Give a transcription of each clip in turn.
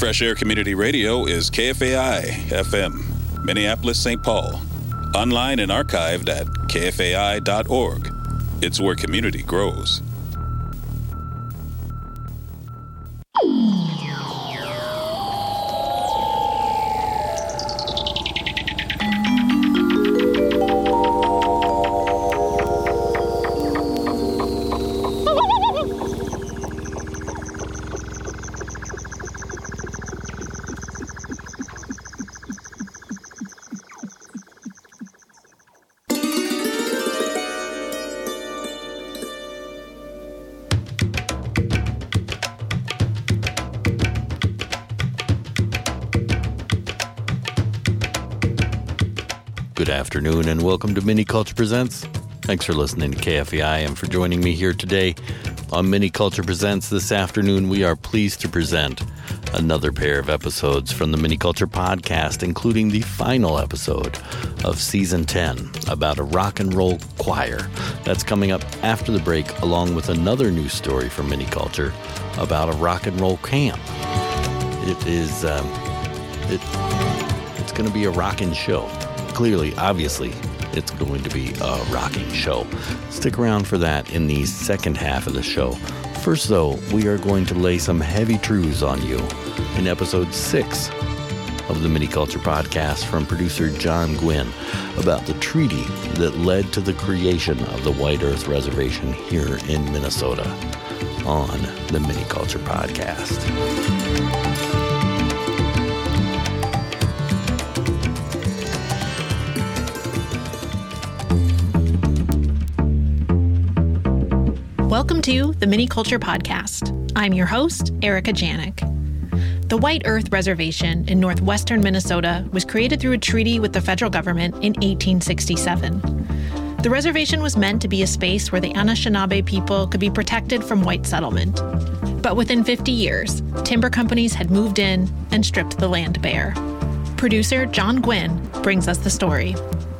Fresh Air Community Radio is KFAI FM, Minneapolis, St. Paul. Online and archived at kfai.org. It's where community grows. Good afternoon and welcome to Mini Culture Presents. Thanks for listening to KFAI and for joining me here today on Mini Culture Presents. This afternoon we are pleased to present another pair of episodes from the Mini Culture podcast, including the final episode of Season 10 about a rock and roll choir. That's coming up after the break, along with another news story from Mini Culture about a rock and roll camp. It's going to be a rockin' show. Clearly, obviously, it's going to be a rocking show. Stick around for that in the second half of the show. First, though, we are going to lay some heavy truths on you in episode 6 of the Mini Culture podcast from producer John Gwynn about the treaty that led to the creation of the White Earth Reservation here in Minnesota on the Mini Culture podcast. Welcome to the Mini Culture Podcast. I'm your host, Erica Janik. The White Earth Reservation in northwestern Minnesota was created through a treaty with the federal government in 1867. The reservation was meant to be a space where the Anishinaabe people could be protected from white settlement. But within 50 years, timber companies had moved in and stripped the land bare. Producer John Gwynn brings us the story.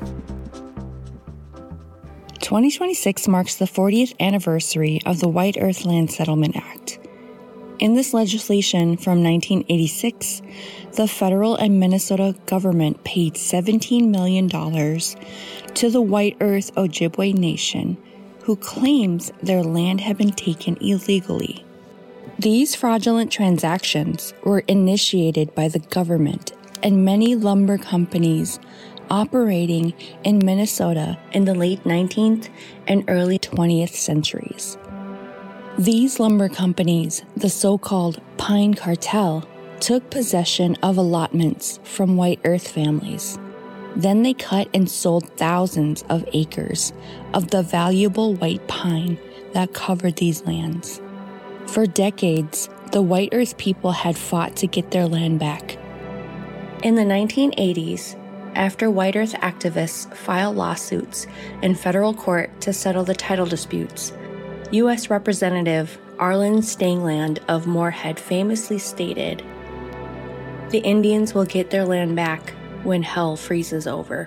2026 marks the 40th anniversary of the White Earth Land Settlement Act. In this legislation from 1986, the federal and Minnesota government paid $17 million to the White Earth Ojibwe Nation, who claims their land had been taken illegally. These fraudulent transactions were initiated by the government and many lumber companies operating in Minnesota in the late 19th and early 20th centuries. These lumber companies, the so-called Pine Cartel, took possession of allotments from White Earth families. Then they cut and sold thousands of acres of the valuable white pine that covered these lands. For decades, the White Earth people had fought to get their land back. In the 1980s, after White Earth activists filed lawsuits in federal court to settle the title disputes, U.S. Representative Arlen Stangland of Moorhead famously stated, "The Indians will get their land back when hell freezes over."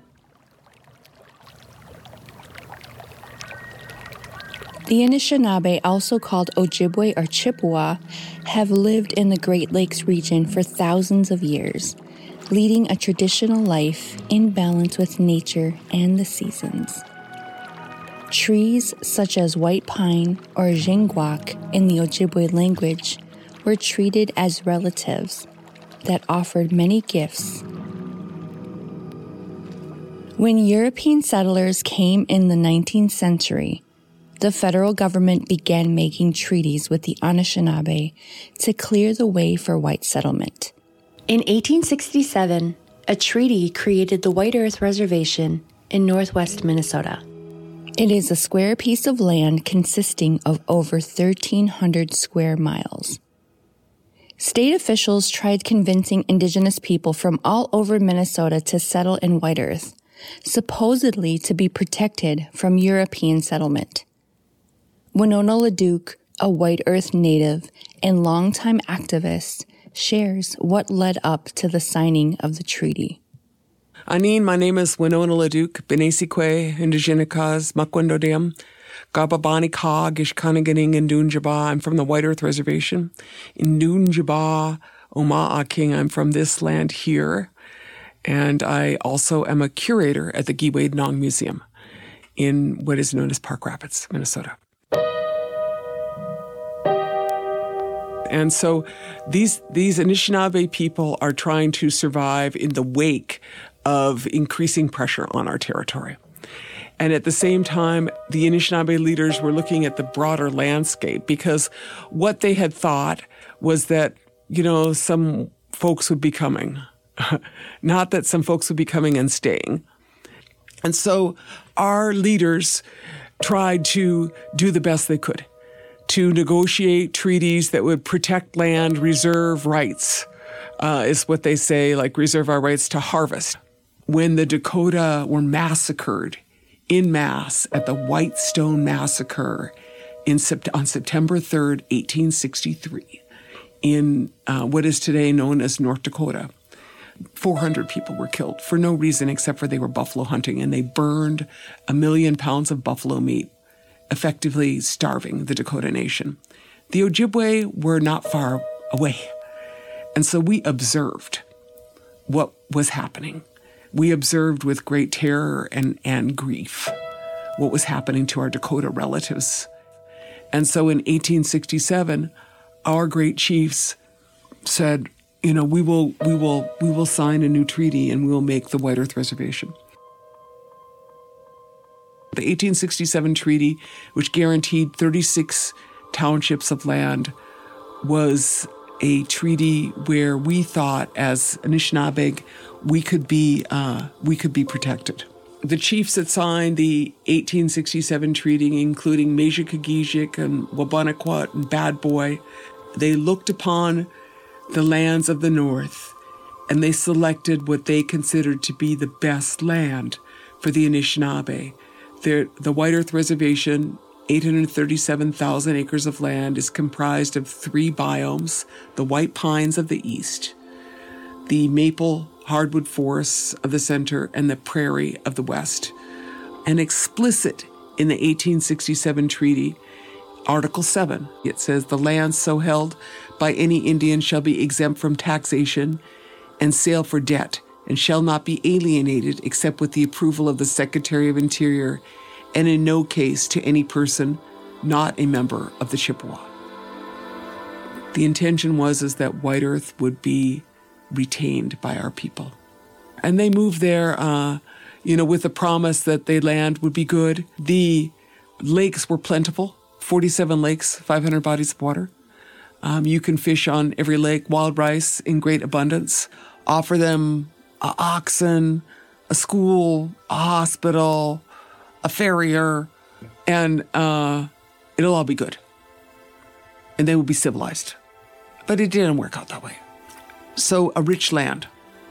The Anishinaabe, also called Ojibwe or Chippewa, have lived in the Great Lakes region for thousands of years, leading a traditional life in balance with nature and the seasons. Trees such as white pine or jingwak in the Ojibwe language were treated as relatives that offered many gifts. When European settlers came in the 19th century, the federal government began making treaties with the Anishinaabe to clear the way for white settlement. In 1867, a treaty created the White Earth Reservation in northwest Minnesota. It is a square piece of land consisting of over 1,300 square miles. State officials tried convincing indigenous people from all over Minnesota to settle in White Earth, supposedly to be protected from European settlement. Winona LaDuke, a White Earth native and longtime activist, shares what led up to the signing of the treaty. Anin, my name is Winona LaDuke, Benesikwe, Indigenicas, Makwendodiam, Gababani Ka, Gishkaniganing, and Dunjaba. I'm from the White Earth Reservation in Dunjaba, Omaha King. I'm from this land here. And I also am a curator at the Giwade-Nong Museum in what is known as Park Rapids, Minnesota. And so these Anishinaabe people are trying to survive in the wake of increasing pressure on our territory. And at the same time, the Anishinaabe leaders were looking at the broader landscape, because what they had thought was that, some folks would be coming. Not that some folks would be coming and staying. And so our leaders tried to do the best they could to negotiate treaties that would protect land, reserve rights, is what they say, like reserve our rights to harvest. When the Dakota were massacred en masse at the Whitestone Massacre on September 3rd, 1863, in what is today known as North Dakota, 400 people were killed for no reason except for they were buffalo hunting, and they burned 1 million pounds of buffalo meat, effectively starving the Dakota Nation. The Ojibwe were not far away. And so we observed what was happening. We observed with great terror and grief what was happening to our Dakota relatives. And so in 1867, our great chiefs said, we will sign a new treaty and we will make the White Earth Reservation. The 1867 treaty, which guaranteed 36 townships of land, was a treaty where we thought, as Anishinaabe, we could be protected. The chiefs that signed the 1867 treaty, including Mejikagijik and Wabanakwa and Bad Boy, they looked upon the lands of the North and they selected what they considered to be the best land for the Anishinaabe. The White Earth Reservation, 837,000 acres of land, is comprised of 3 biomes: the white pines of the east, the maple hardwood forests of the center, and the prairie of the west. And explicit in the 1867 treaty, Article 7, it says, "The lands so held by any Indian shall be exempt from taxation and sale for debt, and shall not be alienated except with the approval of the Secretary of Interior, and in no case to any person not a member of the Chippewa." The intention was that White Earth would be retained by our people. And they moved there, with the promise that the land would be good. The lakes were plentiful, 47 lakes, 500 bodies of water. You can fish on every lake, wild rice in great abundance. Offer them oxen, a school, a hospital, a farrier, and it'll all be good. And they will be civilized. But it didn't work out that way. So a rich land.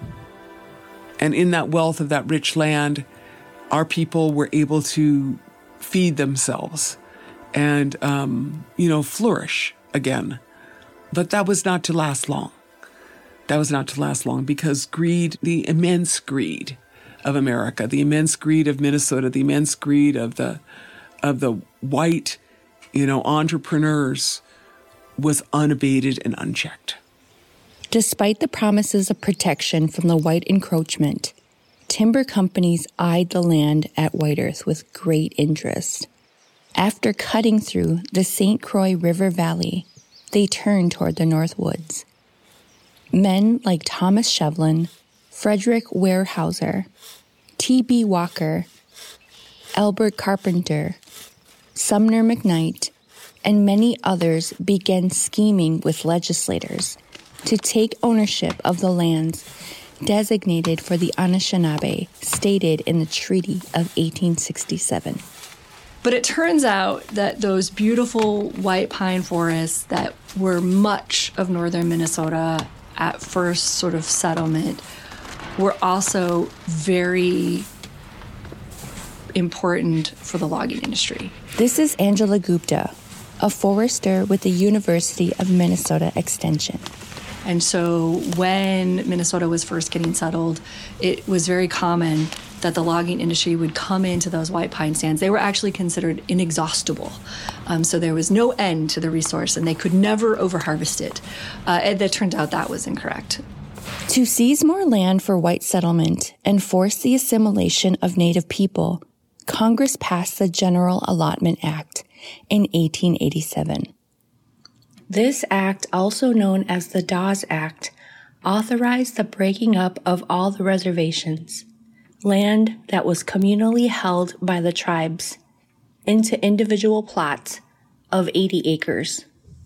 And in that wealth of that rich land, our people were able to feed themselves and, flourish again. But that was not to last long. That was not to last long because greed, the immense greed of America, the immense greed of Minnesota, the immense greed of the white, entrepreneurs was unabated and unchecked. Despite the promises of protection from the white encroachment, timber companies eyed the land at White Earth with great interest. After cutting through the St. Croix River Valley, they turned toward the North Woods. Men like Thomas Shevlin, Frederick Weyerhaeuser, T.B. Walker, Albert Carpenter, Sumner McKnight, and many others began scheming with legislators to take ownership of the lands designated for the Anishinaabe stated in the Treaty of 1867. But it turns out that those beautiful white pine forests that were much of northern Minnesota at first sort of settlement were also very important for the logging industry. This is Angela Gupta, a forester with the University of Minnesota Extension. And so when Minnesota was first getting settled, it was very common that the logging industry would come into those white pine stands. They were actually considered inexhaustible. So there was no end to the resource, and they could never overharvest it. And it turned out that was incorrect. To seize more land for white settlement and force the assimilation of Native people, Congress passed the General Allotment Act in 1887. This act, also known as the Dawes Act, authorized the breaking up of all the reservations, land that was communally held by the tribes, into individual plots of 80 acres.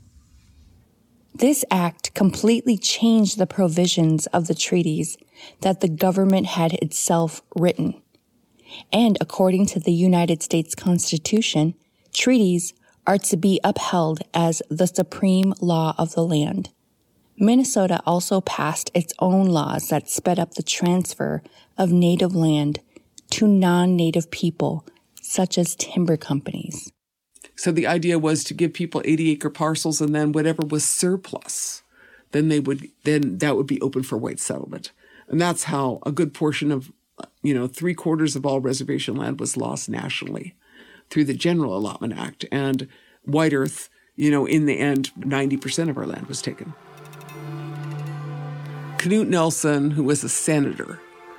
This act completely changed the provisions of the treaties that the government had itself written. And according to the United States Constitution, treaties are to be upheld as the supreme law of the land. Minnesota also passed its own laws that sped up the transfer of native land to non-native people, such as timber companies. So the idea was to give people 80-acre parcels, and then whatever was surplus, then that would be open for white settlement. And that's how a good portion of, 3/4 of all reservation land was lost nationally through the General Allotment Act. And White Earth, in the end, 90% of our land was taken. Knute Nelson, who was a senator,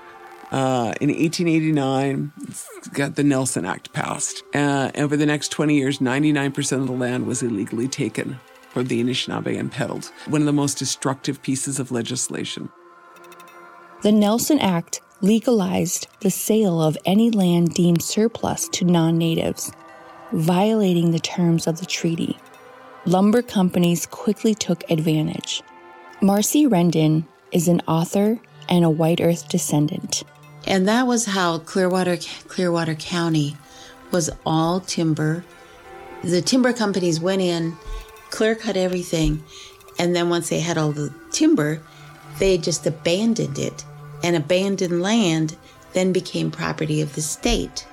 in 1889, got the Nelson Act passed. Over the next 20 years, 99% of the land was illegally taken from the Anishinaabe and peddled. One of the most destructive pieces of legislation. The Nelson Act legalized the sale of any land deemed surplus to non-natives, violating the terms of the treaty. Lumber companies quickly took advantage. Marcy Rendon is an author and a White Earth descendant. And that was how Clearwater County was all timber. The timber companies went in, clear cut everything, and then once they had all the timber, they just abandoned it. And abandoned land then became property of the state.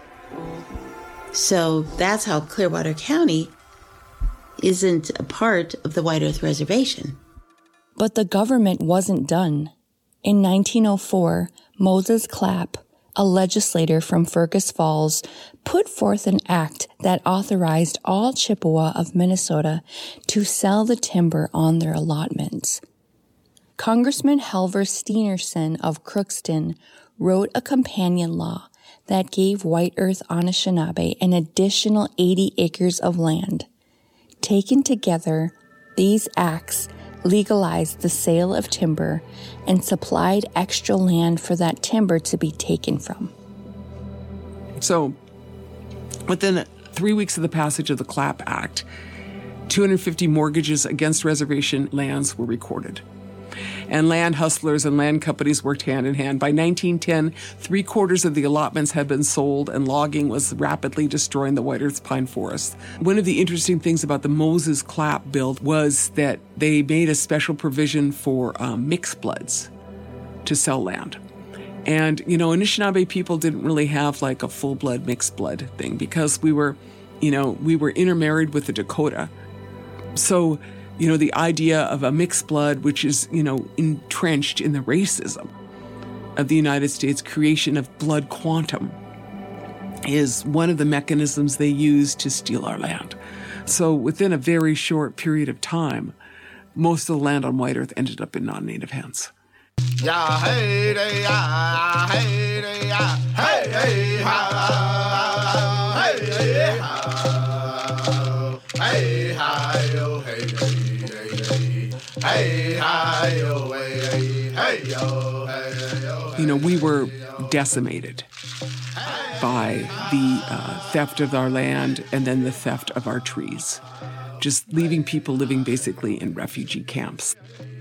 So that's how Clearwater County isn't a part of the White Earth Reservation. But the government wasn't done. In 1904, Moses Clapp, a legislator from Fergus Falls, put forth an act that authorized all Chippewa of Minnesota to sell the timber on their allotments. Congressman Halvor Steenerson of Crookston wrote a companion law that gave White Earth Anishinaabe an additional 80 acres of land. Taken together, these acts legalized the sale of timber and supplied extra land for that timber to be taken from. So, within 3 weeks of the passage of the Clapp Act, 250 mortgages against reservation lands were recorded. And land hustlers and land companies worked hand in hand. By 1910, 3/4 of the allotments had been sold, and logging was rapidly destroying the White Earth pine forest. One of the interesting things about the Moses Clapp bill was that they made a special provision for mixed bloods to sell land. And, Anishinaabe people didn't really have like a full-blood mixed blood thing because we were intermarried with the Dakota. So, the idea of a mixed blood, which is, entrenched in the racism of the United States, creation of blood quantum, is one of the mechanisms they use to steal our land. So within a very short period of time, most of the land on White Earth ended up in non-native hands. Yeah, hey, hey, yeah, hey, hey, yeah, hey, hey, ha, hey, hey, ha, hey, hi, oh, hey, hey. Hey, hi, yo, hey, hey, yo, hey, yo. We were decimated by the theft of our land and then the theft of our trees, just leaving people living basically in refugee camps.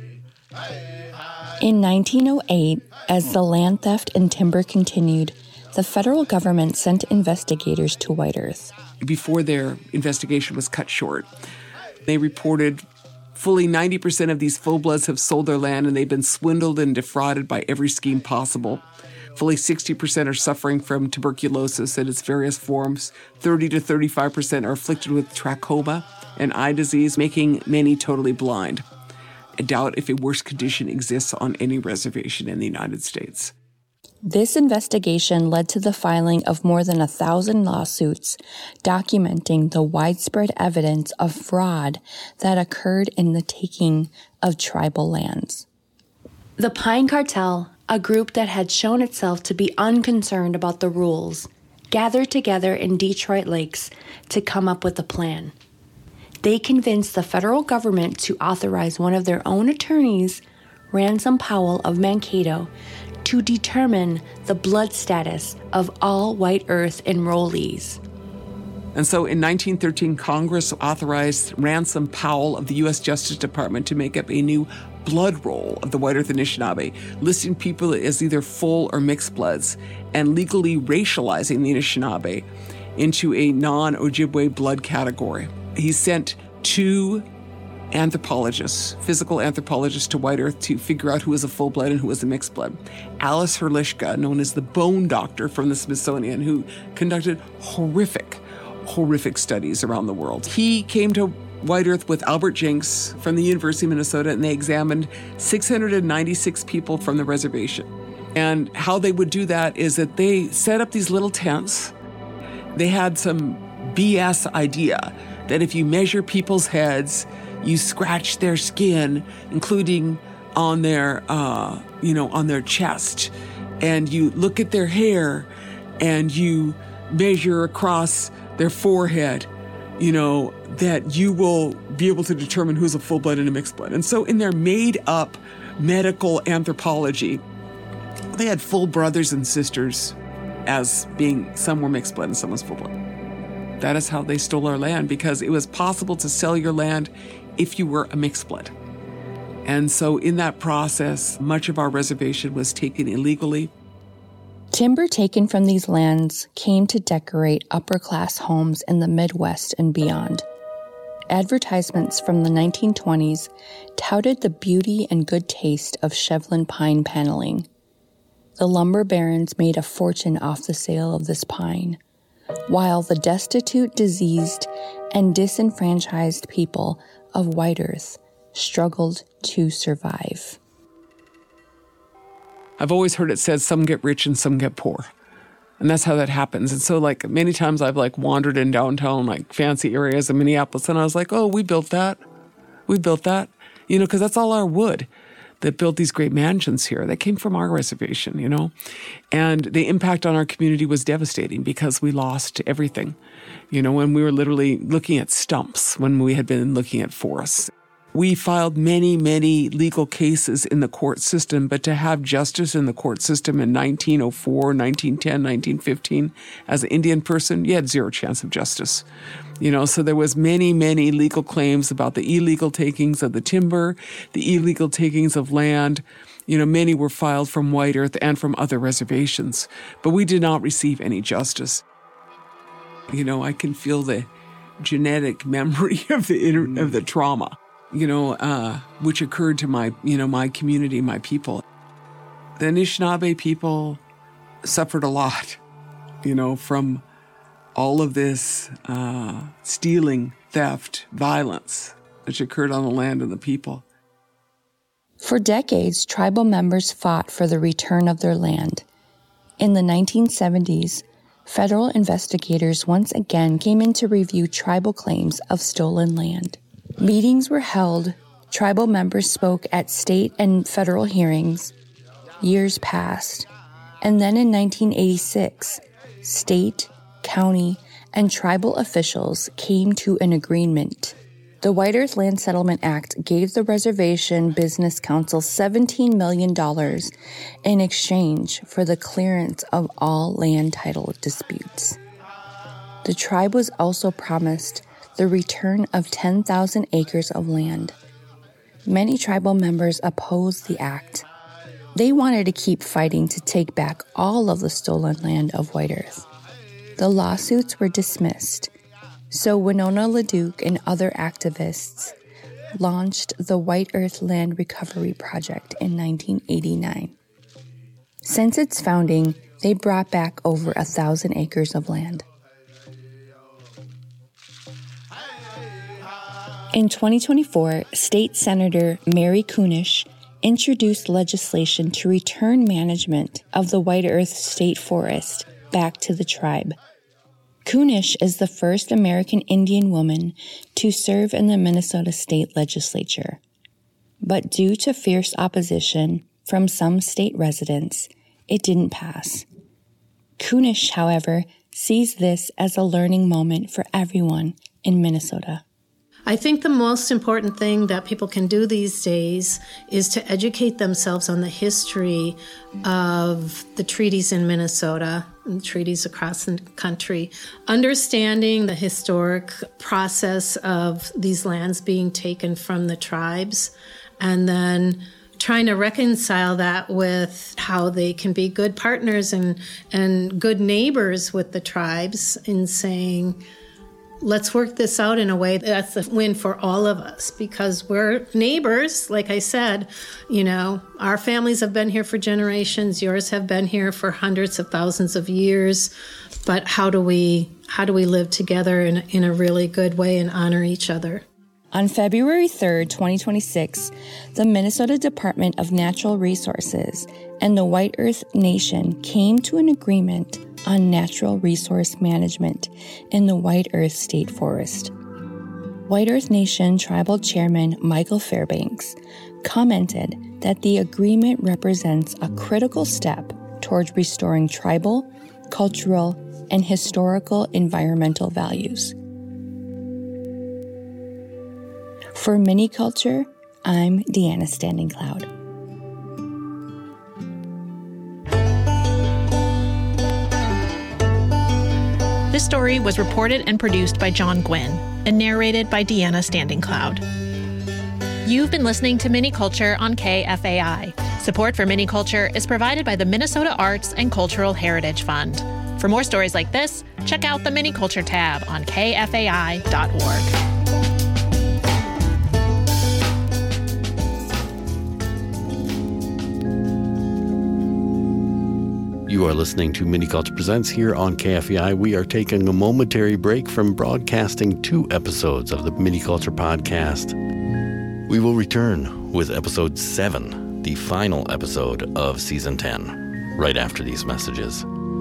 In 1908, as the land theft and timber continued, the federal government sent investigators to White Earth. Before their investigation was cut short, they reported fully 90% of these full-bloods have sold their land and they've been swindled and defrauded by every scheme possible. Fully 60% are suffering from tuberculosis in its various forms. 30 to 35% are afflicted with trachoma and eye disease, making many totally blind. I doubt if a worse condition exists on any reservation in the United States. This investigation led to the filing of more than 1,000 lawsuits documenting the widespread evidence of fraud that occurred in the taking of tribal lands. The Pine Cartel, a group that had shown itself to be unconcerned about the rules, gathered together in Detroit Lakes to come up with a plan. They convinced the federal government to authorize one of their own attorneys, Ransom Powell of Mankato, to determine the blood status of all White Earth enrollees. And so in 1913, Congress authorized Ransom Powell of the U.S. Justice Department to make up a new blood roll of the White Earth Anishinaabe, listing people as either full or mixed bloods, and legally racializing the Anishinaabe into a non-Ojibwe blood category. He sent 2 anthropologists, physical anthropologists to White Earth to figure out who was a full blood and who was a mixed blood. Alice Herlishka, known as the bone doctor from the Smithsonian, who conducted horrific studies around the world. He came to White Earth with Albert Jenks from the University of Minnesota, and they examined 696 people from the reservation. And how they would do that is that they set up these little tents. They had some BS idea that if you measure people's heads, you scratch their skin, including on their, on their chest, and you look at their hair, and you measure across their forehead, that you will be able to determine who's a full blood and a mixed blood. And so in their made-up medical anthropology, they had full brothers and sisters as being some were mixed blood and some was full blood. That is how they stole our land, because it was possible to sell your land if you were a mixed blood. And so in that process, much of our reservation was taken illegally. Timber taken from these lands came to decorate upper-class homes in the Midwest and beyond. Advertisements from the 1920s touted the beauty and good taste of Shevlin pine paneling. The lumber barons made a fortune off the sale of this pine, while the destitute, diseased, and disenfranchised people of White Earth struggled to survive. I've always heard it said some get rich and some get poor. And that's how that happens. And so many times I've wandered in downtown, fancy areas of Minneapolis, and I was like, oh, we built that. We built that. Because that's all our wood that built these great mansions here. That came from our reservation, And the impact on our community was devastating because we lost everything, when we were literally looking at stumps when we had been looking at forests. We filed many, many legal cases in the court system, but to have justice in the court system in 1904, 1910, 1915, as an Indian person, you had zero chance of justice. So there was many, many legal claims about the illegal takings of the timber, the illegal takings of land. Many were filed from White Earth and from other reservations, but we did not receive any justice. I can feel the genetic memory of the trauma. Which occurred to my community, my people. The Anishinaabe people suffered a lot, from all of this stealing, theft, violence which occurred on the land and the people. For decades, tribal members fought for the return of their land. In the 1970s, federal investigators once again came in to review tribal claims of stolen land. Meetings were held, tribal members spoke at state and federal hearings. Years passed, and then in 1986, state, county, and tribal officials came to an agreement. The White Earth Land Settlement Act gave the Reservation Business Council $17 million in exchange for the clearance of all land title disputes. The tribe was also promised the return of 10,000 acres of land. Many tribal members opposed the act. They wanted to keep fighting to take back all of the stolen land of White Earth. The lawsuits were dismissed, so Winona LaDuke and other activists launched the White Earth Land Recovery Project in 1989. Since its founding, they brought back over 1,000 acres of land. In 2024, State Senator Mary Kunesh introduced legislation to return management of the White Earth State Forest back to the tribe. Kunesh is the first American Indian woman to serve in the Minnesota State Legislature. But due to fierce opposition from some state residents, it didn't pass. Kunesh, however, sees this as a learning moment for everyone in Minnesota. I think the most important thing that people can do these days is to educate themselves on the history of the treaties in Minnesota and treaties across the country, understanding the historic process of these lands being taken from the tribes, and then trying to reconcile that with how they can be good partners and good neighbors with the tribes in saying, let's work this out in a way that's a win for all of us, because we're neighbors. Like I said, our families have been here for generations. Yours have been here for hundreds of thousands of years. But how do we live together in a really good way and honor each other? On February 3rd, 2026, the Minnesota Department of Natural Resources and the White Earth Nation came to an agreement on natural resource management in the White Earth State Forest. White Earth Nation Tribal Chairman Michael Fairbanks commented that the agreement represents a critical step towards restoring tribal, cultural, and historical environmental values. For Mini Culture, I'm Deanna Standing Cloud. This story was reported and produced by John Gwynn and narrated by Deanna Standing Cloud. You've been listening to Mini Culture on KFAI. Support for Mini Culture is provided by the Minnesota Arts and Cultural Heritage Fund. For more stories like this, check out the Mini Culture tab on kfai.org. You are listening to Mini Culture Presents here on KFEI. We are taking a momentary break from broadcasting 2 episodes of the Mini Culture podcast. We will return with episode 7, the final episode of season 10, right after these messages.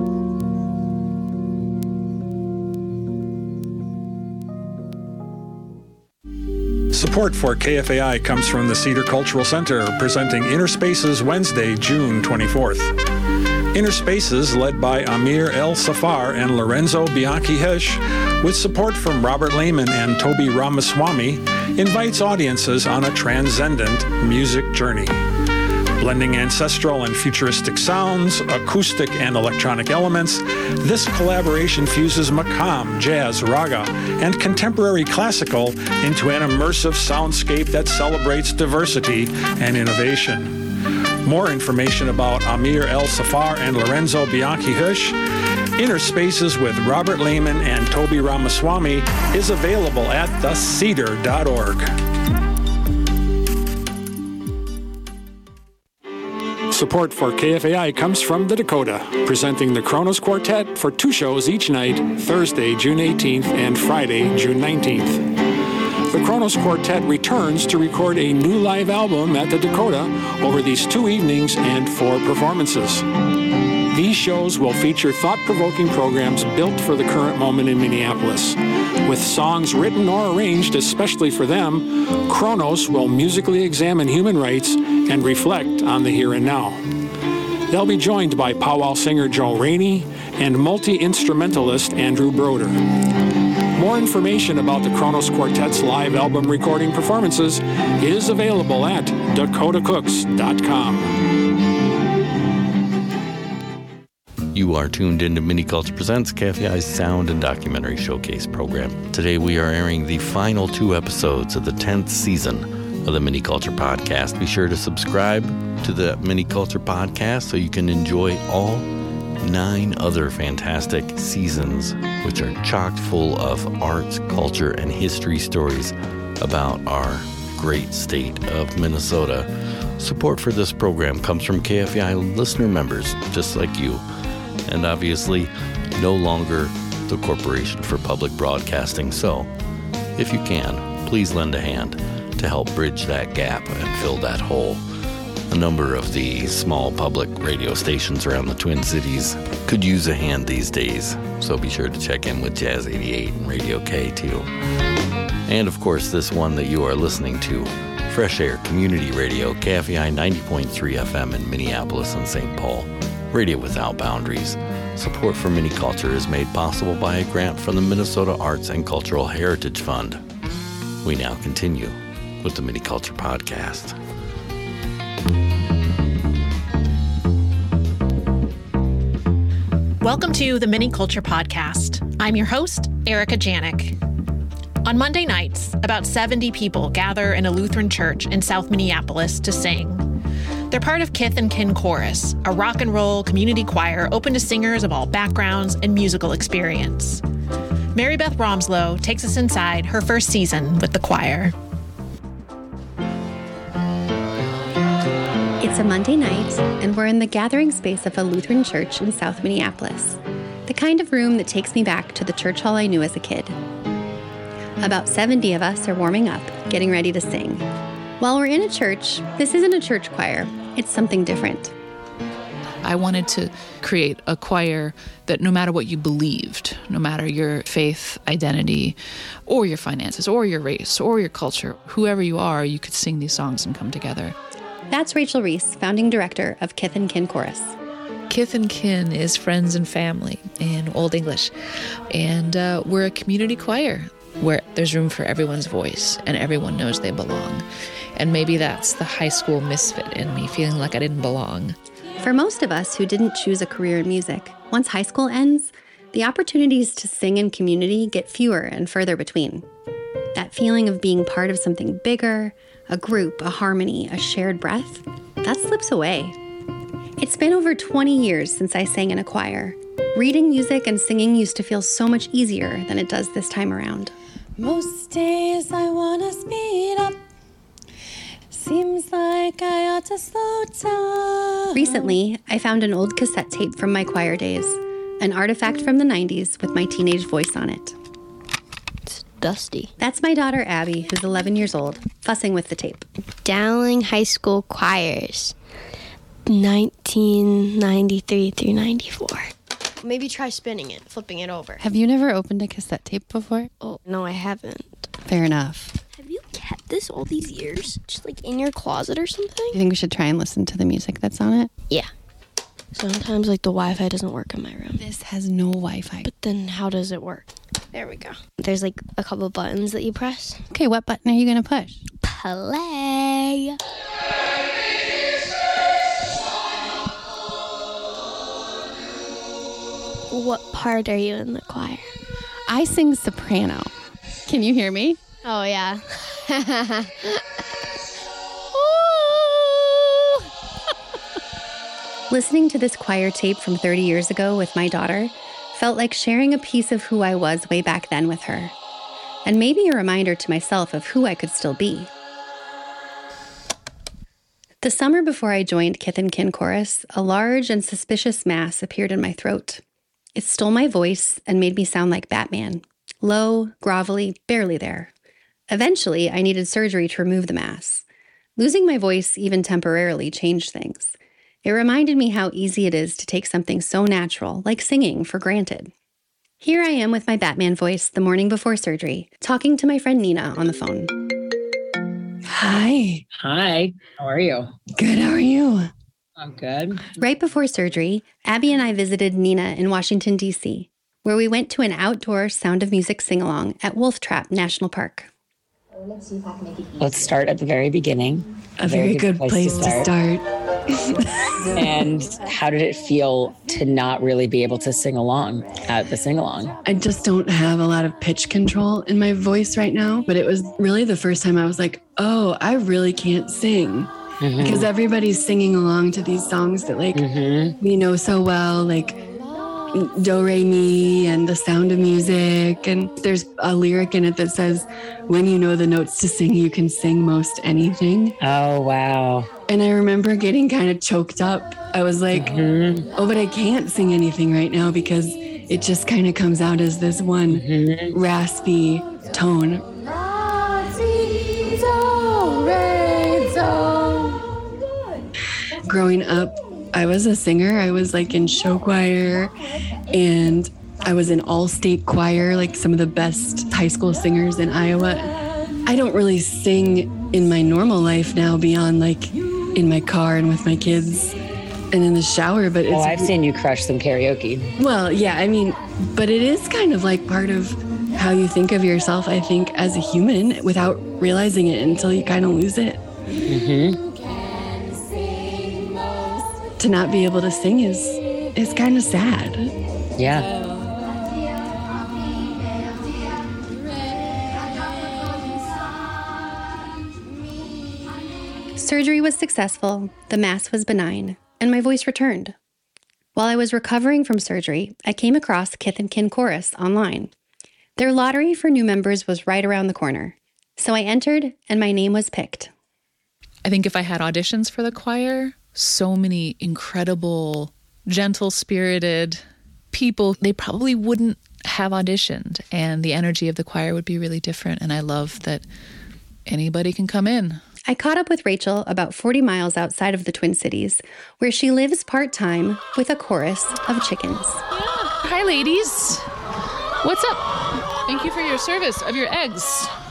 Support for KFAI comes from the Cedar Cultural Center, presenting Inner Spaces Wednesday, June 24th. Inner Spaces, led by Amir El Safar and Lorenzo Bianchi-Hesh, with support from Robert Lehman and Toby Ramaswamy, invites audiences on a transcendent music journey. Blending ancestral and futuristic sounds, acoustic and electronic elements, this collaboration fuses makam, jazz, raga, and contemporary classical into an immersive soundscape that celebrates diversity and innovation. More information about Amir El Safar and Lorenzo Bianchi-Hesh, Inner Spaces with Robert Lehman and Toby Ramaswamy, is available at thecedar.org. Support for KFAI comes from the Dakota, presenting the Kronos Quartet for 2 shows each night, Thursday, June 18th and Friday, June 19th. The Kronos Quartet returns to record a new live album at the Dakota over these 2 evenings and 4 performances. These shows will feature thought-provoking programs built for the current moment in Minneapolis. With songs written or arranged especially for them, Kronos will musically examine human rights and reflect on the here and now. They'll be joined by powwow singer Joe Rainey and multi-instrumentalist Andrew Broder. More information about the Kronos Quartet's live album recording performances is available at dakotacooks.com. You are tuned into Mini Culture Presents, KFEI's Sound and Documentary Showcase program. Today we are airing the final 2 episodes of the 10th season of the Mini Culture podcast. Be sure to subscribe to the Mini Culture podcast so you can enjoy all 9 other fantastic seasons, which are chock full of arts, culture, and history stories about our great state of Minnesota. Support for this program comes from KFEI listener members just like you, and obviously no longer the Corporation for Public Broadcasting. So, if you can, please lend a hand to help bridge that gap and fill that hole. A number of the small public radio stations around the Twin Cities could use a hand these days, so be sure to check in with Jazz 88 and Radio K too. And of course, this one that you are listening to, Fresh Air Community Radio, KFEI 90.3 FM in Minneapolis and St. Paul. Radio without boundaries. Support for Mini Culture is made possible by a grant from the Minnesota Arts and Cultural Heritage Fund. We now continue with the Mini Culture Podcast. Welcome to the Mini Culture Podcast. I'm your host, Erica Janik. On Monday nights, about 70 people gather in a Lutheran church in South Minneapolis to sing. They're part of Kith and Kin Chorus, a rock and roll community choir open to singers of all backgrounds and musical experience. Mary Beth Romslow takes us inside her first season with the choir. It's a Monday night, and we're in the gathering space of a Lutheran church in South Minneapolis, the kind of room that takes me back to the church hall I knew as a kid. About 70 of us are warming up, getting ready to sing. While we're in a church, this isn't a church choir, it's something different. I wanted to create a choir that no matter what you believed, no matter your faith, identity, or your finances, or your race, or your culture, whoever you are, you could sing these songs and come together. That's Rachel Reese, founding director of Kith and Kin Chorus. Kith and Kin is friends and family in Old English, and we're a community choir where there's room for everyone's voice and everyone knows they belong. And maybe that's the high school misfit in me, feeling like I didn't belong. For most of us who didn't choose a career in music, once high school ends, the opportunities to sing in community get fewer and further between. That feeling of being part of something bigger, a group, a harmony, a shared breath, that slips away. It's been over 20 years since I sang in a choir. Reading music and singing used to feel so much easier than it does this time around. Most days I want to speed up. Seems like I ought to slow down. Recently, I found an old cassette tape from my choir days, an artifact from the 90s with my teenage voice on it. Dusty. That's my daughter, Abby, who's 11 years old, fussing with the tape. Dowling High School Choirs, 1993 through 94. Maybe try spinning it, flipping it over. Have you never opened a cassette tape before? Oh, no, I haven't. Fair enough. Have you kept this all these years? Just like in your closet or something? You think we should try and listen to the music that's on it? Yeah. Sometimes like the Wi-Fi doesn't work in my room. This has no Wi-Fi. But then how does it work? There we go. There's like a couple buttons that you press. Okay, what button are you going to push? Play. What part are you in the choir? I sing soprano. Can you hear me? Oh, yeah. Listening to this choir tape from 30 years ago with my daughter felt like sharing a piece of who I was way back then with her, and maybe a reminder to myself of who I could still be. The summer before I joined Kith and Kin Chorus, a large and suspicious mass appeared in my throat. It stole my voice and made me sound like Batman. Low, grovelly, barely there. Eventually, I needed surgery to remove the mass. Losing my voice, even temporarily, changed things. It reminded me how easy it is to take something so natural, like singing, for granted. Here I am with my Batman voice the morning before surgery, talking to my friend Nina on the phone. Hi. Hi. How are you? Good, how are you? I'm good. Right before surgery, Abby and I visited Nina in Washington, D.C., where we went to an outdoor Sound of Music sing-along at Wolf Trap National Park. Let's start at the very beginning. A very good place to start. And how did it feel to not really be able to sing along at the sing-along? I just don't have a lot of pitch control in my voice right now, but it was really the first time I was like, oh, I really can't sing. Mm-hmm. Because everybody's singing along to these songs that we know so well, like Do, Re, Mi and The Sound of Music. And there's a lyric in it that says, when you know the notes to sing, you can sing most anything. Oh, wow. And I remember getting kind of choked up. I was like, oh, but I can't sing anything right now because it just kind of comes out as this one raspy tone. growing up, I was a singer. I was like in show choir, and I was in all-state choir, like some of the best high school singers in Iowa. I don't really sing in my normal life now beyond like in my car and with my kids and in the shower, but I've seen you crush some karaoke. Well, yeah, I mean, but it is kind of like part of how you think of yourself, I think, as a human without realizing it until you kind of lose it. Mm-hmm. To not be able to sing is kind of sad. Yeah. Surgery was successful, the mass was benign, and my voice returned. While I was recovering from surgery, I came across Kith and Kin Chorus online. Their lottery for new members was right around the corner. So I entered, and my name was picked. I think if I had auditions for the choir, so many incredible, gentle-spirited people, they probably wouldn't have auditioned, and the energy of the choir would be really different. And I love that anybody can come in. I caught up with Rachel about 40 miles outside of the Twin Cities, where she lives part-time with a chorus of chickens. Hi, ladies. What's up? Thank you for your service of your eggs.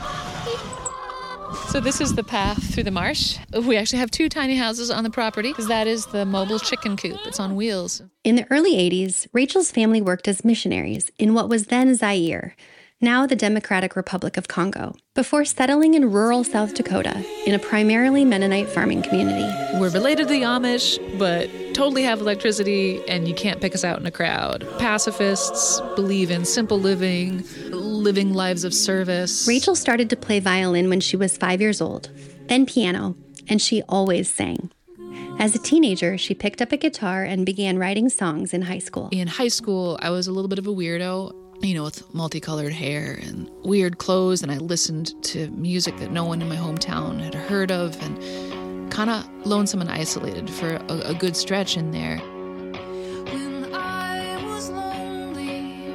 So this is the path through the marsh. We actually have 2 tiny houses on the property because that is the mobile chicken coop. It's on wheels. In the early 80s, Rachel's family worked as missionaries in what was then Zaire, now the Democratic Republic of Congo, before settling in rural South Dakota in a primarily Mennonite farming community. We're related to the Amish, but totally have electricity, and you can't pick us out in a crowd. Pacifists, believe in simple living lives of service. Rachel started to play violin when she was 5 years old, then piano, and she always sang. As a teenager, she picked up a guitar and began writing songs in high school. In high school, I was a little bit of a weirdo, with multicolored hair and weird clothes, and I listened to music that no one in my hometown had heard of, and kind of lonesome and isolated for a good stretch in there. When I was lonely,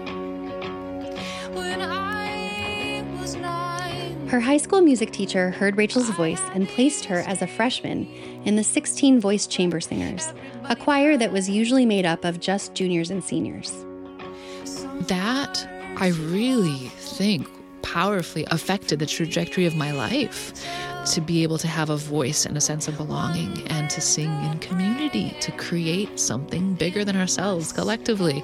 when I was 9. Her high school music teacher heard Rachel's voice and placed her as a freshman in the 16 Voice Chamber Singers, a choir that was usually made up of just juniors and seniors. That, I really think, powerfully affected the trajectory of my life. To be able to have a voice and a sense of belonging and to sing in community, to create something bigger than ourselves collectively.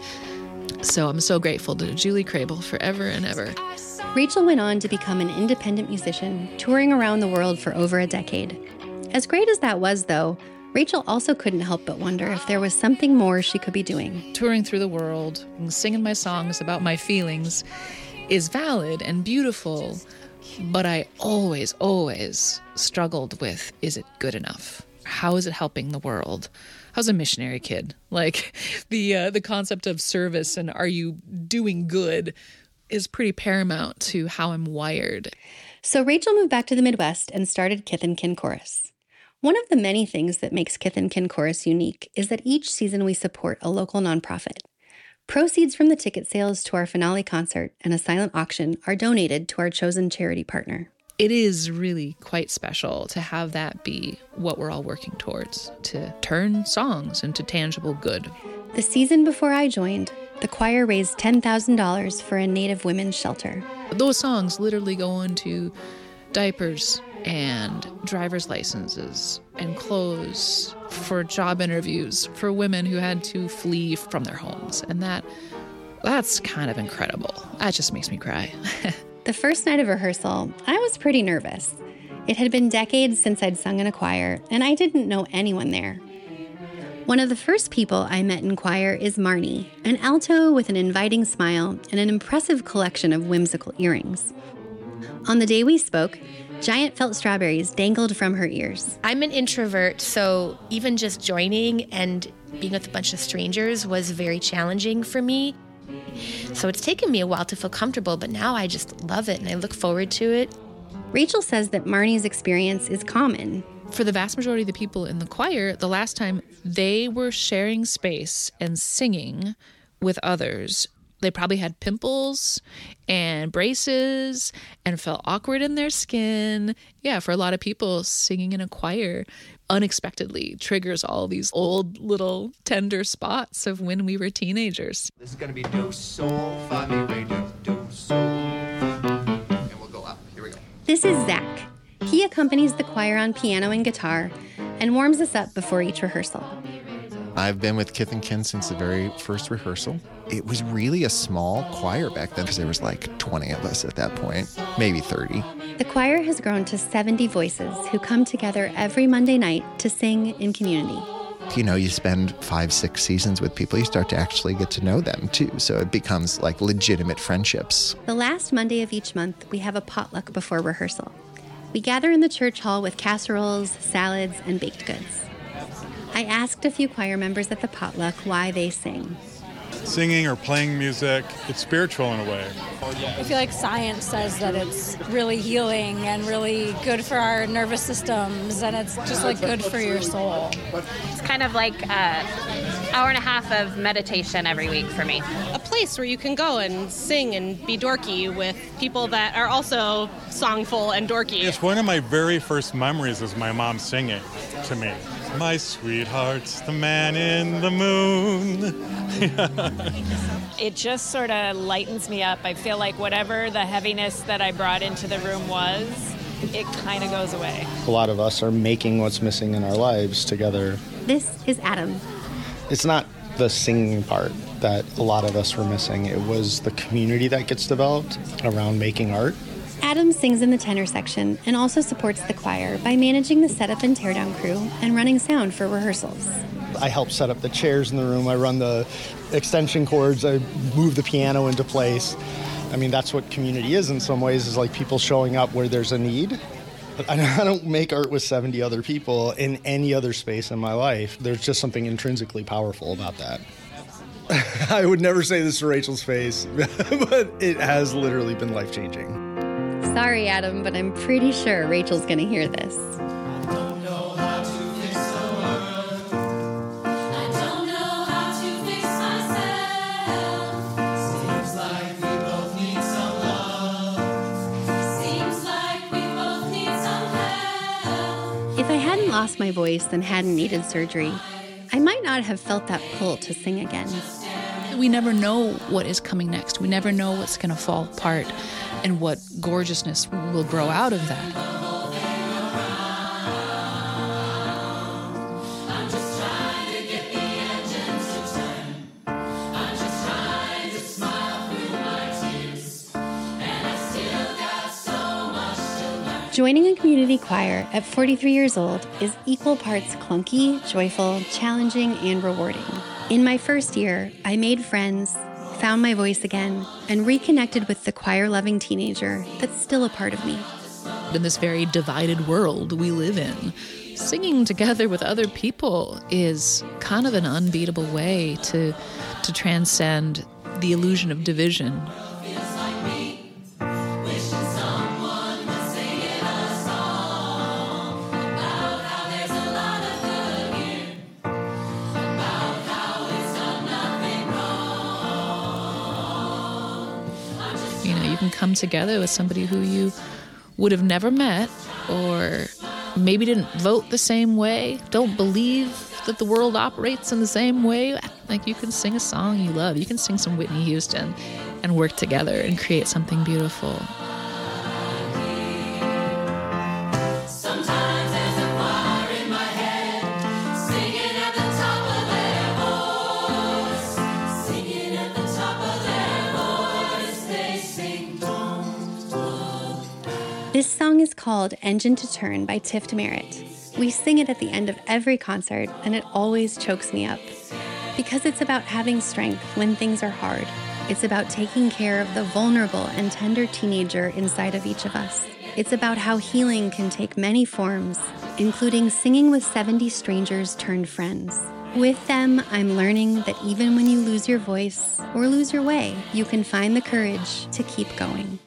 So I'm so grateful to Julie Crable forever and ever. Rachel went on to become an independent musician, touring around the world for over a decade. As great as that was, though, Rachel also couldn't help but wonder if there was something more she could be doing. Touring through the world and singing my songs about my feelings is valid and beautiful, but I always struggled with, is it good enough? How is it helping the world? I was a missionary kid. Like the concept of service and are you doing good is pretty paramount to how I'm wired. So Rachel moved back to the Midwest and started Kith and Kin Chorus. One of the many things that makes Kith and Kin Chorus unique is that each season we support a local nonprofit. Proceeds from the ticket sales to our finale concert and a silent auction are donated to our chosen charity partner. It is really quite special to have that be what we're all working towards, to turn songs into tangible good. The season before I joined, the choir raised $10,000 for a Native women's shelter. Those songs literally go into diapers and driver's licenses and clothes for job interviews for women who had to flee from their homes. And that's kind of incredible. That just makes me cry. The first night of rehearsal, I was pretty nervous. It had been decades since I'd sung in a choir, and I didn't know anyone there. One of the first people I met in choir is Marnie, an alto with an inviting smile and an impressive collection of whimsical earrings. On the day we spoke, giant felt strawberries dangled from her ears. I'm an introvert, so even just joining and being with a bunch of strangers was very challenging for me. So it's taken me a while to feel comfortable, but now I just love it and I look forward to it. Rachel says that Marnie's experience is common. For the vast majority of the people in the choir, the last time they were sharing space and singing with others, they probably had pimples and braces and felt awkward in their skin. Yeah, for a lot of people, singing in a choir unexpectedly triggers all these old little tender spots of when we were teenagers. This is going to be do, sol, fa, mi, re, do, sol. And we'll go up. Here we go. This is Zach. He accompanies the choir on piano and guitar and warms us up before each rehearsal. I've been with Kith and Kin since the very first rehearsal. It was really a small choir back then because there was like 20 of us at that point, maybe 30. The choir has grown to 70 voices who come together every Monday night to sing in community. You know, you spend 5-6 seasons with people, you start to actually get to know them too. So it becomes like legitimate friendships. The last Monday of each month, we have a potluck before rehearsal. We gather in the church hall with casseroles, salads, and baked goods. I asked a few choir members at the potluck why they sing. Singing or playing music, it's spiritual in a way. I feel like science says that it's really healing and really good for our nervous systems, and it's just like good for your soul. It's kind of like an hour and a half of meditation every week for me. A place where you can go and sing and be dorky with people that are also songful and dorky. It's one of my very first memories is my mom singing to me. My sweetheart's the man in the moon. It just sort of lightens me up. I feel like whatever the heaviness that I brought into the room was, it kind of goes away. A lot of us are making what's missing in our lives together. This is Adam. It's not the singing part that a lot of us were missing. It was the community that gets developed around making art. Adam sings in the tenor section and also supports the choir by managing the setup and teardown crew and running sound for rehearsals. I help set up the chairs in the room. I run the extension cords. I move the piano into place. I mean, that's what community is in some ways, is like people showing up where there's a need. I don't make art with 70 other people in any other space in my life. There's just something intrinsically powerful about that. I would never say this to Rachel's face, but it has literally been life-changing. Sorry, Adam, but I'm pretty sure Rachel's going to hear this. If I hadn't lost my voice and hadn't needed surgery, I might not have felt that pull to sing again. We never know what is coming next. We never know what's going to fall apart and what gorgeousness will grow out of that. Joining a community choir at 43 years old is equal parts clunky, joyful, challenging, and rewarding. In my first year, I made friends, found my voice again, and reconnected with the choir-loving teenager that's still a part of me. In this very divided world we live in, singing together with other people is kind of an unbeatable way to transcend the illusion of division. Come together with somebody who you would have never met, or maybe didn't vote the same way, don't believe that the world operates in the same way. Like, you can sing a song you love, you can sing some Whitney Houston and work together and create something beautiful. This song is called Engine to Turn by Tift Merritt. We sing it at the end of every concert, and it always chokes me up. Because it's about having strength when things are hard. It's about taking care of the vulnerable and tender teenager inside of each of us. It's about how healing can take many forms, including singing with 70 strangers turned friends. With them, I'm learning that even when you lose your voice or lose your way, you can find the courage to keep going.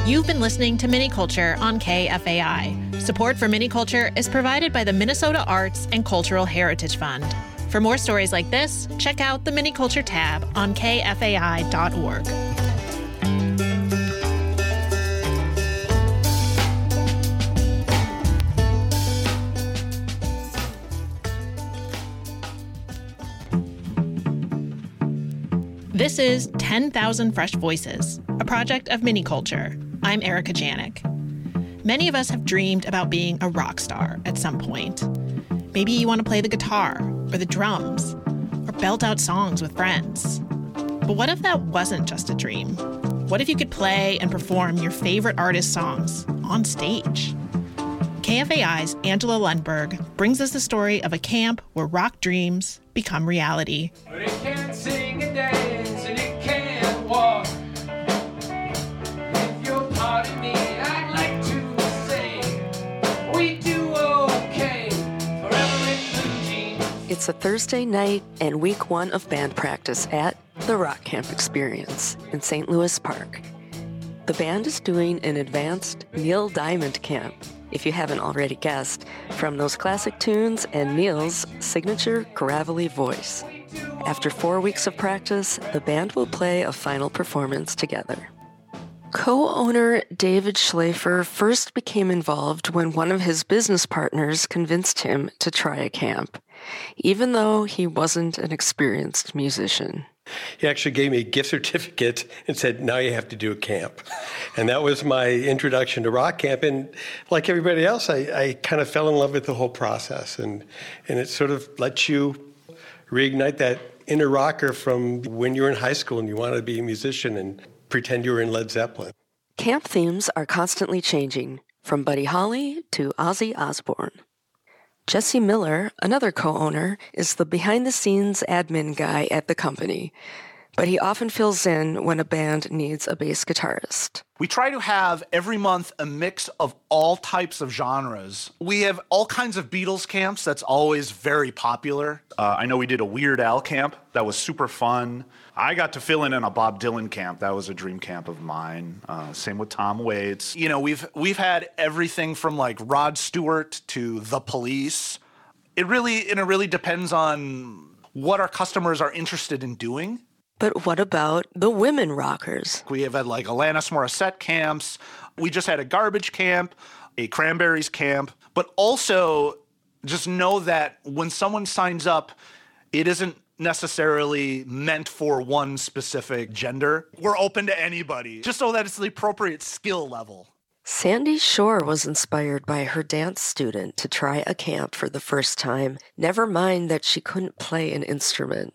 You've been listening to Mini Culture on KFAI. Support for Mini Culture is provided by the Minnesota Arts and Cultural Heritage Fund. For more stories like this, check out the Mini Culture tab on kfai.org. This is 10,000 Fresh Voices, a project of Mini Culture. I'm Erica Janik. Many of us have dreamed about being a rock star at some point. Maybe you want to play the guitar or the drums or belt out songs with friends. But what if that wasn't just a dream? What if you could play and perform your favorite artist songs on stage? KFAI's Angela Lundberg brings us the story of a camp where rock dreams become reality. But it can't sing and dance and it can't walk. If you're part of me, I'd like to say we do okay forever in blue jeans. It's a Thursday night and week 1 of band practice at the Rock Camp Experience in St. Louis Park. The band is doing an advanced Neil Diamond camp, if you haven't already guessed, from those classic tunes and Neil's signature gravelly voice. After 4 weeks of practice, the band will play a final performance together. Co-owner David Schlafer first became involved when one of his business partners convinced him to try a camp, even though he wasn't an experienced musician. He actually gave me a gift certificate and said, now you have to do a camp. And that was my introduction to rock camp. And like everybody else, I kind of fell in love with the whole process. And it sort of lets you reignite that inner rocker from when you were in high school and you wanted to be a musician and pretend you were in Led Zeppelin. Camp themes are constantly changing, from Buddy Holly to Ozzy Osbourne. Jesse Miller, another co-owner, is the behind-the-scenes admin guy at the company, but he often fills in when a band needs a bass guitarist. We try to have every month a mix of all types of genres. We have all kinds of Beatles camps. That's always very popular. I know we did a Weird Al camp. That was super fun. I got to fill in a Bob Dylan camp. That was a dream camp of mine. Same with Tom Waits. You know, we've had everything from like Rod Stewart to The Police. It really depends on what our customers are interested in doing. But what about the women rockers? We have had like Alanis Morissette camps. We just had a Garbage camp, a Cranberries camp. But also just know that when someone signs up, it isn't necessarily meant for one specific gender. We're open to anybody, just so that it's the appropriate skill level. Sandy Shore was inspired by her dance student to try a camp for the first time, never mind that she couldn't play an instrument.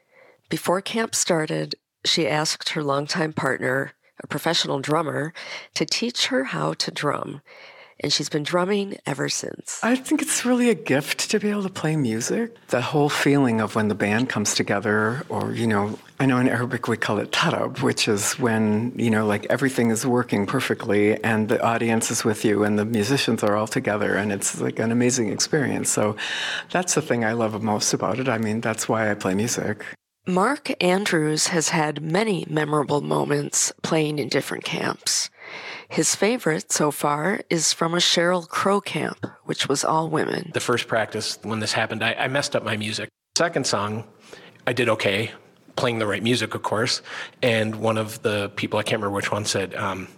Before camp started, she asked her longtime partner, a professional drummer, to teach her how to drum. And she's been drumming ever since. I think it's really a gift to be able to play music. The whole feeling of when the band comes together, or, I know in Arabic we call it tarab, which is when, like everything is working perfectly and the audience is with you and the musicians are all together and it's like an amazing experience. So that's the thing I love most about it. I mean, that's why I play music. Mark Andrews has had many memorable moments playing in different camps. His favorite so far is from a Sheryl Crow camp, which was all women. The first practice when this happened, I messed up my music. Second song, I did okay, playing the right music, of course. And one of the people, I can't remember which one, said,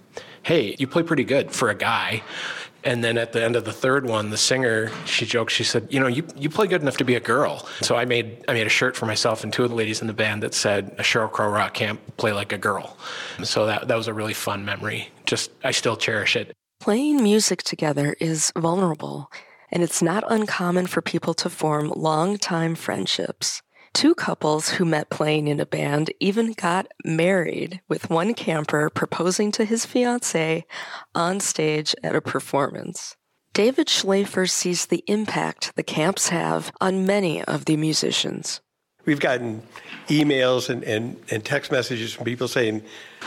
hey, you play pretty good for a guy. And then at the end of the third one, the singer, she joked, she said, you play good enough to be a girl. So I made a shirt for myself and two of the ladies in the band that said, a Sheryl Crow rock camp, play like a girl. So that was a really fun memory. I still cherish it. Playing music together is vulnerable, and it's not uncommon for people to form long-time friendships. Two couples who met playing in a band even got married, with one camper proposing to his fiancée on stage at a performance. David Schlafer sees the impact the camps have on many of the musicians. We've gotten emails and text messages from people saying,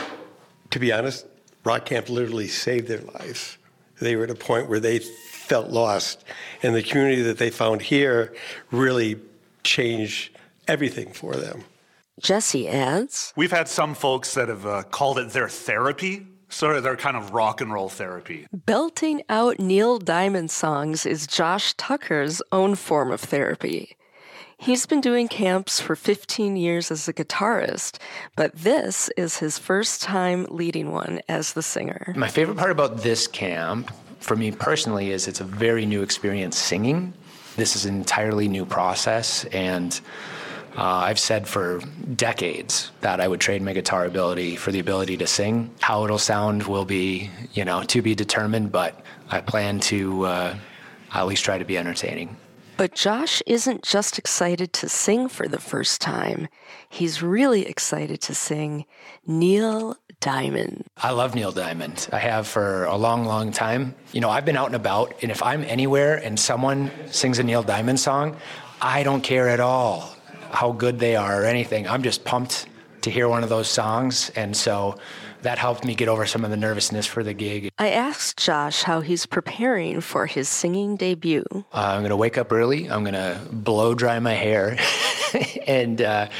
to be honest, rock camp literally saved their lives. They were at a point where they felt lost, and the community that they found here really changed everything for them. Jesse adds, we've had some folks that have called it their therapy. Sort of their kind of rock and roll therapy. Belting out Neil Diamond songs is Josh Tucker's own form of therapy. He's been doing camps for 15 years as a guitarist, but this is his first time leading one as the singer. My favorite part about this camp, for me personally, is it's a very new experience singing. This is an entirely new process, and I've said for decades that I would trade my guitar ability for the ability to sing. How it'll sound will be, to be determined, but I plan to at least try to be entertaining. But Josh isn't just excited to sing for the first time. He's really excited to sing Neil Diamond. I love Neil Diamond. I have for a long, long time. I've been out and about, and if I'm anywhere and someone sings a Neil Diamond song, I don't care at all how good they are or anything. I'm just pumped to hear one of those songs, and so that helped me get over some of the nervousness for the gig. I asked Josh how he's preparing for his singing debut. I'm going to wake up early. I'm going to blow dry my hair. And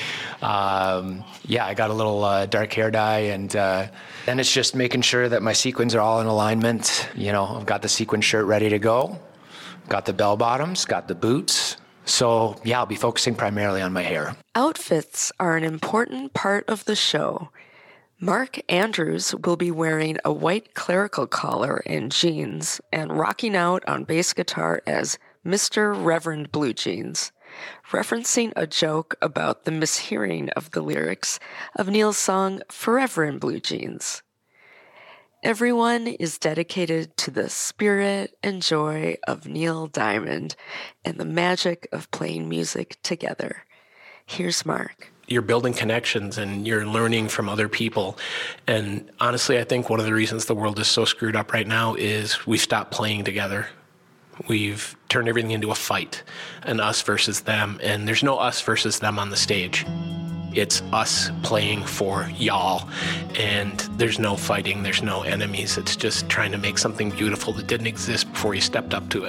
I got a little dark hair dye, and then it's just making sure that my sequins are all in alignment. I've got the sequin shirt ready to go, got the bell bottoms, got the boots. So, I'll be focusing primarily on my hair. Outfits are an important part of the show. Mark Andrews will be wearing a white clerical collar and jeans and rocking out on bass guitar as Mr. Reverend Blue Jeans, referencing a joke about the mishearing of the lyrics of Neil's song Forever in Blue Jeans. Everyone is dedicated to the spirit and joy of Neil Diamond and the magic of playing music together. Here's Mark. You're building connections and you're learning from other people. And honestly, I think one of the reasons the world is so screwed up right now is we stopped playing together. We've turned everything into a fight, an us versus them, and there's no us versus them on the stage. It's us playing for y'all, and there's no fighting, there's no enemies. It's just trying to make something beautiful that didn't exist before you stepped up to it.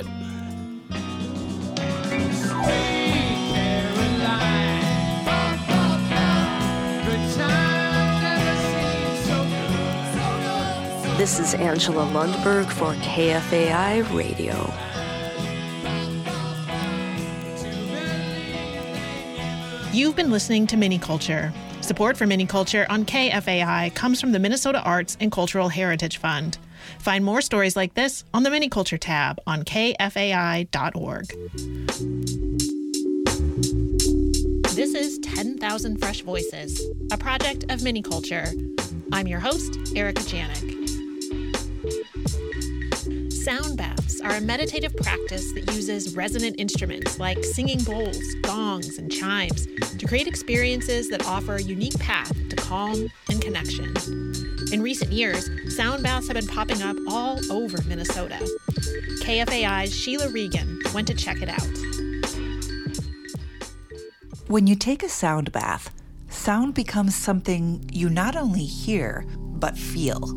This is Angela Lundberg for KFAI Radio. You've been listening to Mini Culture. Support for Mini Culture on KFAI comes from the Minnesota Arts and Cultural Heritage Fund. Find more stories like this on the Mini Culture tab on kfai.org. This is 10,000 Fresh Voices, a project of Mini Culture. I'm your host, Erica Janik. Sound baths are a meditative practice that uses resonant instruments like singing bowls, gongs, and chimes to create experiences that offer a unique path to calm and connection. In recent years, sound baths have been popping up all over Minnesota. KFAI's Sheila Regan went to check it out. When you take a sound bath, sound becomes something you not only hear, but feel.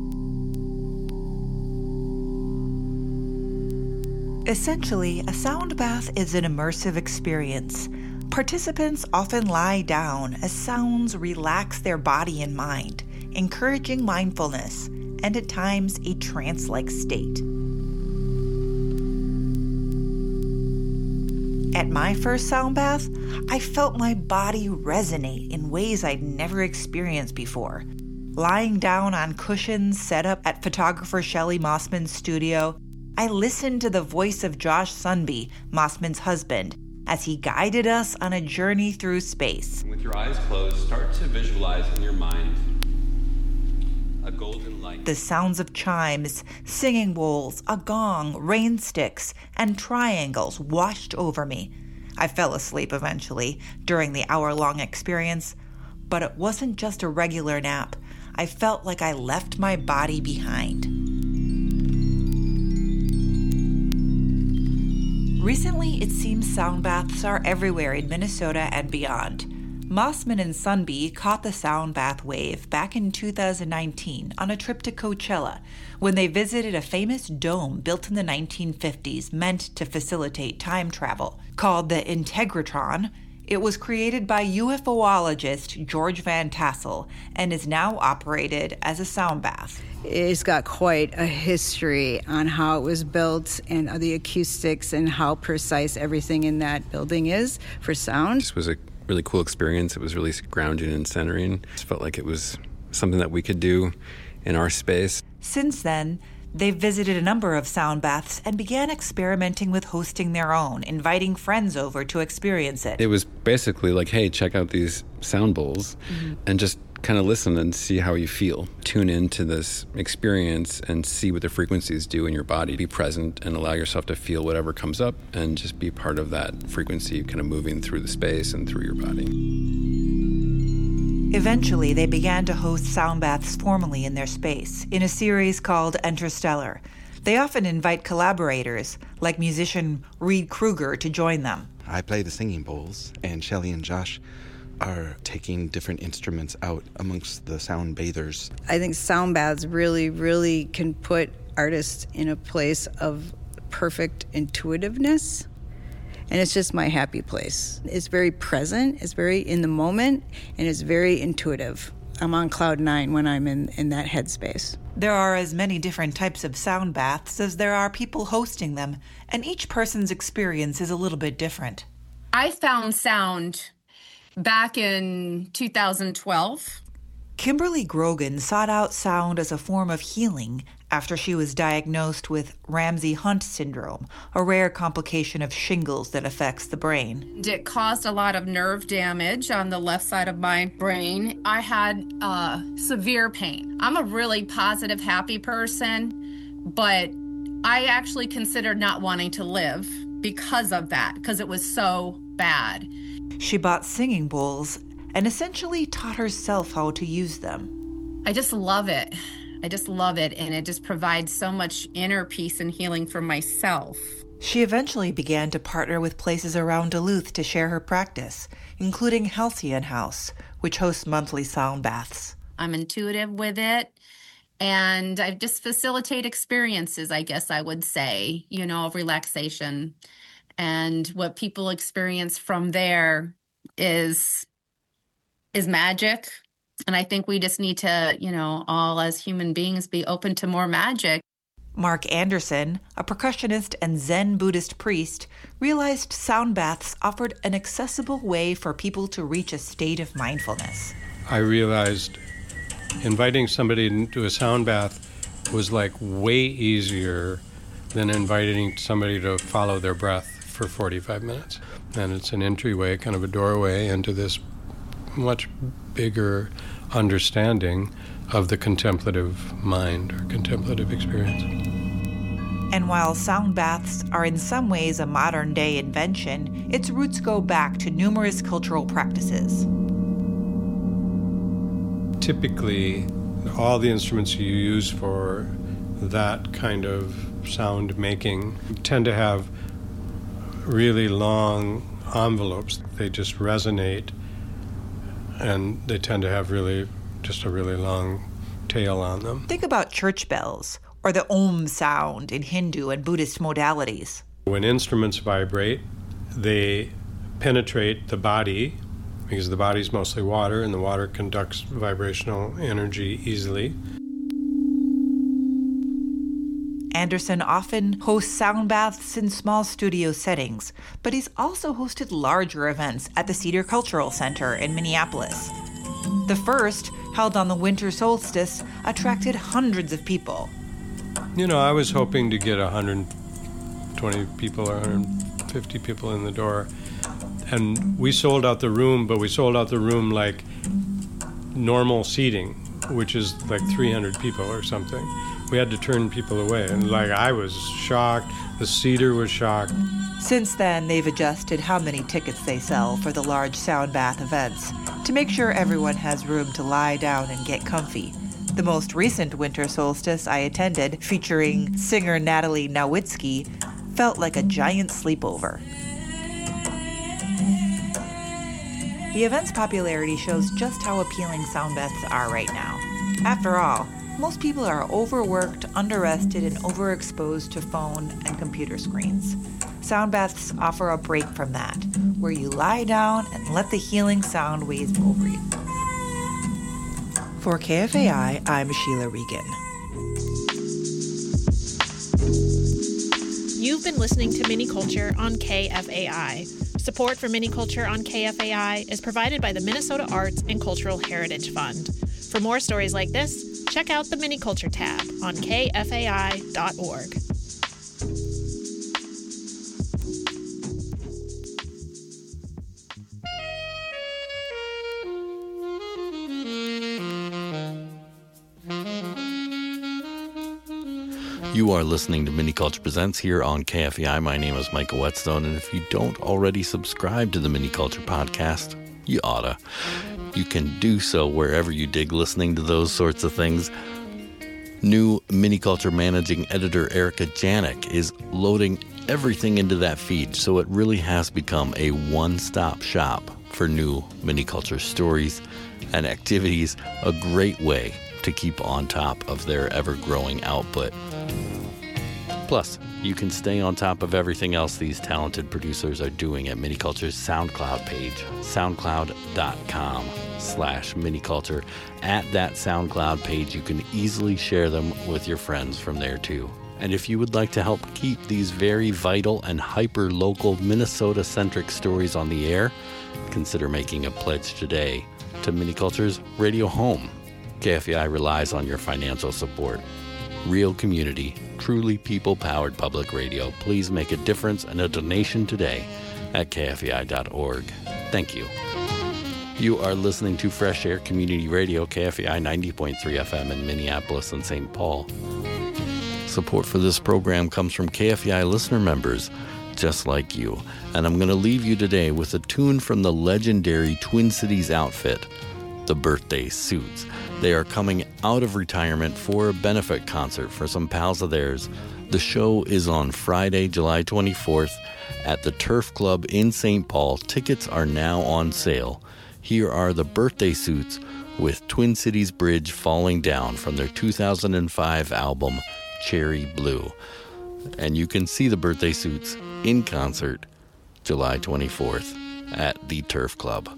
Essentially, a sound bath is an immersive experience. Participants often lie down as sounds relax their body and mind, encouraging mindfulness and at times a trance-like state. At my first sound bath, I felt my body resonate in ways I'd never experienced before. Lying down on cushions set up at photographer Shelley Mossman's studio, I listened to the voice of Josh Sunby, Mossman's husband, as he guided us on a journey through space. With your eyes closed, start to visualize in your mind a golden light. The sounds of chimes, singing bowls, a gong, rain sticks, and triangles washed over me. I fell asleep eventually during the hour-long experience, but it wasn't just a regular nap. I felt like I left my body behind. Recently, it seems sound baths are everywhere in Minnesota and beyond. Mossman and Sunby caught the sound bath wave back in 2019 on a trip to Coachella when they visited a famous dome built in the 1950s meant to facilitate time travel. Called the Integratron, It was created by UFOologist George Van Tassel and is now operated as a sound bath. It's got quite a history on how it was built and the acoustics and how precise everything in that building is for sound. This was a really cool experience. It was really grounding and centering. It felt like it was something that we could do in our space. Since then, they've visited a number of sound baths and began experimenting with hosting their own, inviting friends over to experience it. It was basically like, hey, check out these sound bowls and just kind of listen and see how you feel. Tune into this experience and see what the frequencies do in your body. Be present and allow yourself to feel whatever comes up and just be part of that frequency kind of moving through the space and through your body. Eventually, they began to host sound baths formally in their space, in a series called Interstellar. They often invite collaborators, like musician Reed Kruger, to join them. I play the singing bowls, and Shelly and Josh are taking different instruments out amongst the sound bathers. I think sound baths really, really can put artists in a place of perfect intuitiveness. And it's just my happy place. It's very present, it's very in the moment, and it's very intuitive. I'm on cloud 9 when I'm in that headspace. There are as many different types of sound baths as there are people hosting them, and each person's experience is a little bit different. I found sound back in 2012. Kimberly Grogan sought out sound as a form of healing after she was diagnosed with Ramsay-Hunt syndrome, a rare complication of shingles that affects the brain. It caused a lot of nerve damage on the left side of my brain. I had severe pain. I'm a really positive, happy person, but I actually considered not wanting to live because of that, because it was so bad. She bought singing bowls and essentially taught herself how to use them. I just love it. I just love it, and it just provides so much inner peace and healing for myself. She eventually began to partner with places around Duluth to share her practice, including Halcyon House, which hosts monthly sound baths. I'm intuitive with it, and I just facilitate experiences, I guess I would say, of relaxation. And what people experience from there is magic. And I think we just need to, all as human beings be open to more magic. Mark Anderson, a percussionist and Zen Buddhist priest, realized sound baths offered an accessible way for people to reach a state of mindfulness. I realized inviting somebody into a sound bath was like way easier than inviting somebody to follow their breath for 45 minutes. And it's an entryway, kind of a doorway into this much bigger understanding of the contemplative mind or contemplative experience. And while sound baths are in some ways a modern-day invention, its roots go back to numerous cultural practices. Typically, all the instruments you use for that kind of sound making tend to have really long envelopes. They just resonate, and they tend to have just a really long tail on them. Think about church bells or the Om sound in Hindu and Buddhist modalities. When instruments vibrate, they penetrate the body because the body's mostly water, and the water conducts vibrational energy easily. Anderson often hosts sound baths in small studio settings, but he's also hosted larger events at the Cedar Cultural Center in Minneapolis. The first, held on the winter solstice, attracted hundreds of people. I was hoping to get 120 people or 150 people in the door. And we sold out the room, but we sold out the room like normal seating, which is like 300 people or something. We had to turn people away, and I was shocked. The Cedar was shocked. Since then, they've adjusted how many tickets they sell for the large sound bath events to make sure everyone has room to lie down and get comfy. The most recent winter solstice I attended, featuring singer Natalie Nowitzki, felt like a giant sleepover. The event's popularity shows just how appealing sound baths are right now. After all, most people are overworked, underrested, and overexposed to phone and computer screens. Sound baths offer a break from that, where you lie down and let the healing sound wave over you. For KFAI, I'm Sheila Regan. You've been listening to Mini Culture on KFAI. Support for Mini Culture on KFAI is provided by the Minnesota Arts and Cultural Heritage Fund. For more stories like this, check out the Mini Culture tab on kfai.org. You are listening to Mini Culture Presents here on KFAI. My name is Michael Whetstone, and if you don't already subscribe to the Mini Culture podcast, you oughta. You can do so wherever you dig listening to those sorts of things. New Mini Culture managing editor Erica Janik is loading everything into that feed, so it really has become a one-stop shop for new Mini Culture stories and activities, a great way to keep on top of their ever-growing output. Plus, you can stay on top of everything else these talented producers are doing at Miniculture's SoundCloud page, soundcloud.com/Miniculture. At that SoundCloud page, you can easily share them with your friends from there too. And if you would like to help keep these very vital and hyper-local Minnesota-centric stories on the air, consider making a pledge today to Miniculture's radio home. KFAI relies on your financial support. Real community, truly people-powered public radio. Please make a difference and a donation today at kfai.org. Thank you. You are listening to Fresh Air Community Radio, KFAI 90.3 FM in Minneapolis and St. Paul. Support for this program comes from KFAI listener members just like you. And I'm going to leave you today with a tune from the legendary Twin Cities outfit, the Birthday Suits. They are coming out of retirement for a benefit concert for some pals of theirs. The show is on Friday, July 24th at the Turf Club in St. Paul. Tickets are now on sale. Here are the Birthday Suits with Twin Cities Bridge Falling Down from their 2005 album, Cherry Blue. And you can see the Birthday Suits in concert July 24th at the Turf Club.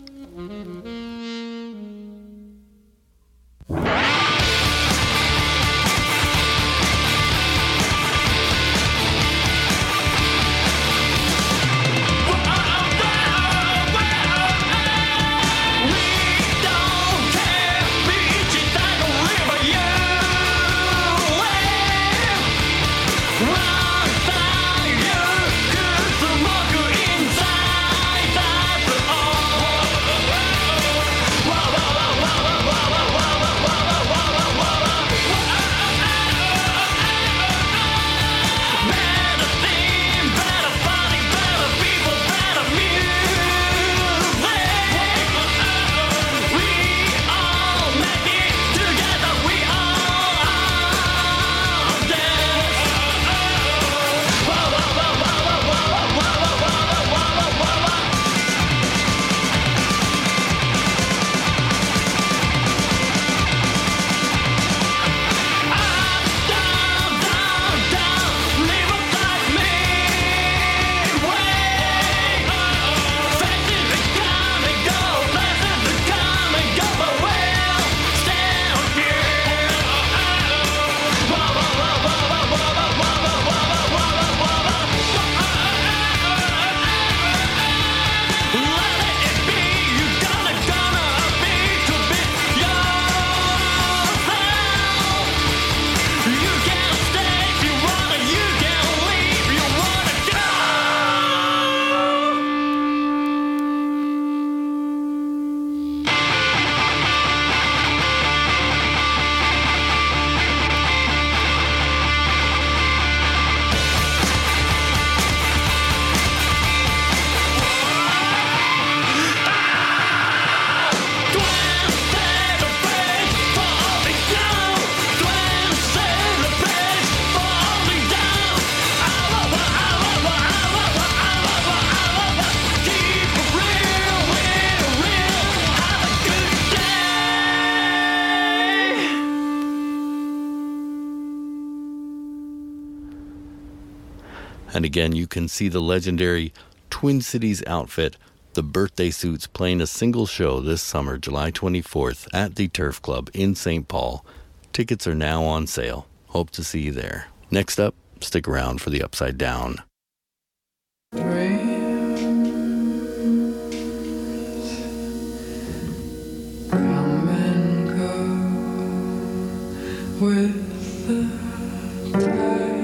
Inside, that's all. And again, you can see the legendary Twin Cities outfit, the Birthday Suits, playing a single show this summer, July 24th, at the Turf Club in St. Paul. Tickets are now on sale. Hope to see you there. Next up, stick around for the Upside Down. With the tide.